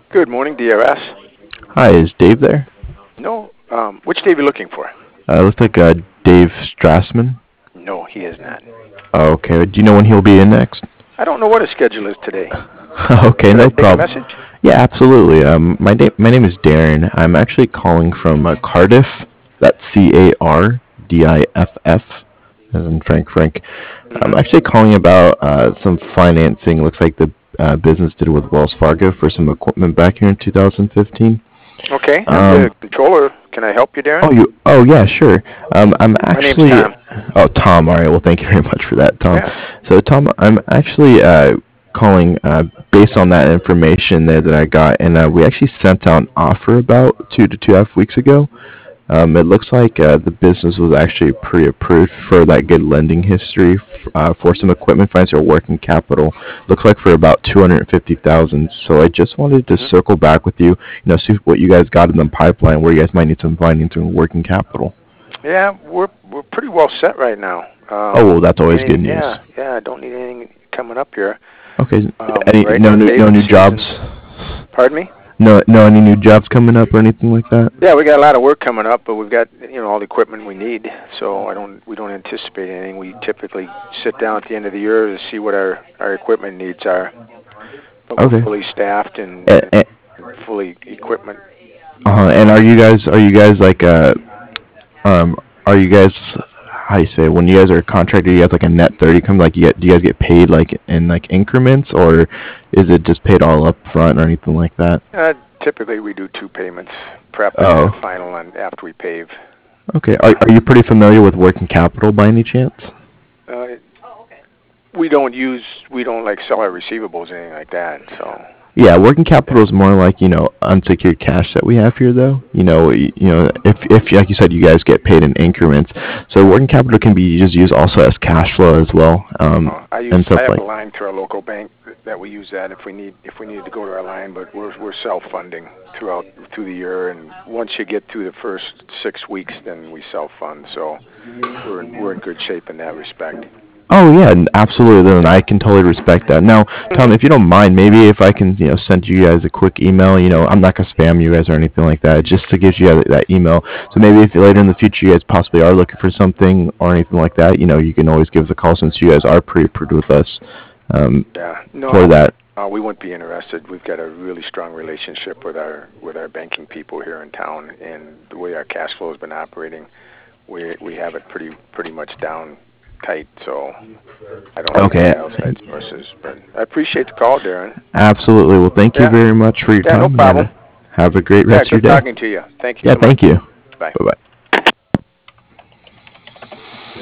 Good morning, DRS. Hi, is Dave there? No, which Dave are you looking for? Looks like Dave Strassman. No, he is not. Oh, okay. Do you know when he'll be in next? I don't know what his schedule is today. Okay, Could I no take a problem. message? Yeah, absolutely. My name is Darren. I'm actually calling from Cardiff. That's Cardiff, as in Frank. I'm Mm-hmm. actually calling about some financing. Looks like the business did with Wells Fargo for some equipment back here in 2015. Okay, I'm the Um, controller. Can I help you, Darren? yeah, sure. I'm My name's actually, Tom. oh, Tom. All right. Well, thank you very much for that, Tom. Yeah. So, Tom, I'm actually calling based on that information there that I got, and we actually sent out an offer about 2 to 2.5 weeks ago. It looks like the business was actually pre-approved for that good lending history for some equipment finance or working capital. Looks like for about 250,000. So I just wanted to hmm circle back with you, see what you guys got in the pipeline, where you guys might need some financing and working capital. Yeah, we're pretty well set right now. Oh, well, that's always good Anything? news. Yeah. I don't need anything coming up here. Okay, Right no now, new no paving new season. jobs? Pardon me? No any new jobs coming up or anything like that? Yeah, we got a lot of work coming up, but we've got all the equipment we need. So we don't anticipate anything. We typically sit down at the end of the year to see what our equipment needs are. But we're Okay. fully staffed A- and a- fully equipment. And are you guys like um are you guys how do you say when you guys are a contractor you have like a net 30 come like do you guys get paid like in like increments, or is it just paid all up front or anything like that? Typically, we do two payments, prep and then a Oh, final on after we pave. okay. Are you pretty familiar with working capital by any chance? Uh, we don't like sell our receivables or anything like that. So Yeah, working capital yeah. is more like, unsecured cash that we have here though. If like you said, you guys get paid in increments. So working capital can be just used also as cash flow as well. And I stuff have a like. line through our local bank that we use that if we need to go to our line, but we're self-funding through the year, and once you get through the first 6 weeks, then we self-fund. So we're in good shape in that respect. Oh yeah, absolutely. Then I can totally respect that. Now, Tom, hmm if you don't mind, maybe if I can, send you guys a quick email. I'm not gonna spam you guys or anything like that. Just to give you that email. So maybe if later in the future you guys possibly are looking for something or anything like that, you can always give us a call since you guys are pre-approved with us Yeah, for no, that. we wouldn't be interested. We've got a really strong relationship with our banking people here in town, and the way our cash flow has been operating, we have it pretty much down tight. So I don't need Okay, any outside sources. But I appreciate the call, Darren. absolutely. Well, thank you Yeah, very much for your yeah, no time, and problem. have a great Yeah, rest of your good day. talking to you. Thank you Yeah, so much. thank you. Bye. Bye bye.